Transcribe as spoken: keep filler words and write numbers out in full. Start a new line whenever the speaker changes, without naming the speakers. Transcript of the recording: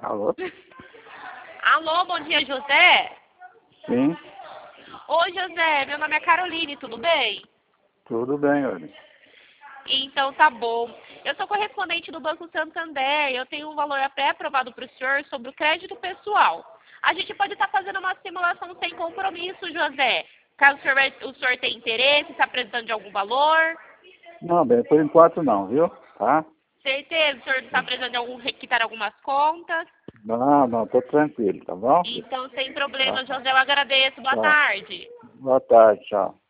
Alô?
Alô, bom dia, José.
Sim,
Oi, José, meu nome é Caroline, tudo bem?
tudo bem, olha.
Então tá bom. Eu sou correspondente do Banco Santander, eu tenho um valor pré-aprovado para o senhor sobre o crédito pessoal. A gente pode estar fazendo uma simulação sem compromisso, José. Caso o senhor, vai- o senhor tenha interesse, está precisando de algum valor.
Não, bem, por enquanto não, viu? Tá?
Certeza, o senhor está precisando de algum, quitar algumas contas.
Não, não, tô tranquilo, tá bom?
Então, sem
Tá,
problema, José, eu agradeço. Boa
tá.
tarde.
Boa tarde, tchau.